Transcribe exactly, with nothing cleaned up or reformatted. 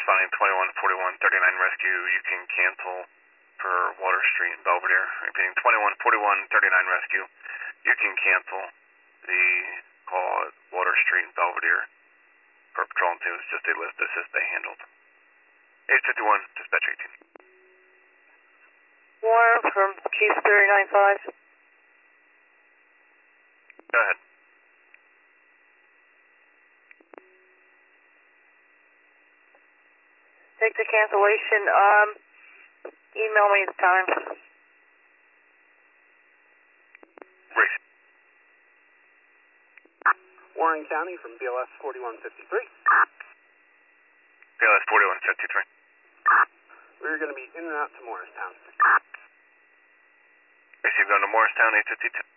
responding twenty-one forty-one thirty-nine rescue. You can cancel for Water Street and Belvedere. Repeating twenty-one forty-one thirty-nine rescue. You can cancel the call at Water Street and Belvedere for patrol and two. It's just a lift assist they handled. eight fifty-one, dispatch eighteen. Warren from Chief thirty-nine five. Go ahead. Take the cancellation. Um, email me the time. Race. Warren County from B L S forty-one fifty-three. B L S forty-one fifty-three. We're going to be in and out to Morristown. Receive going to Morristown, eight fifty-two.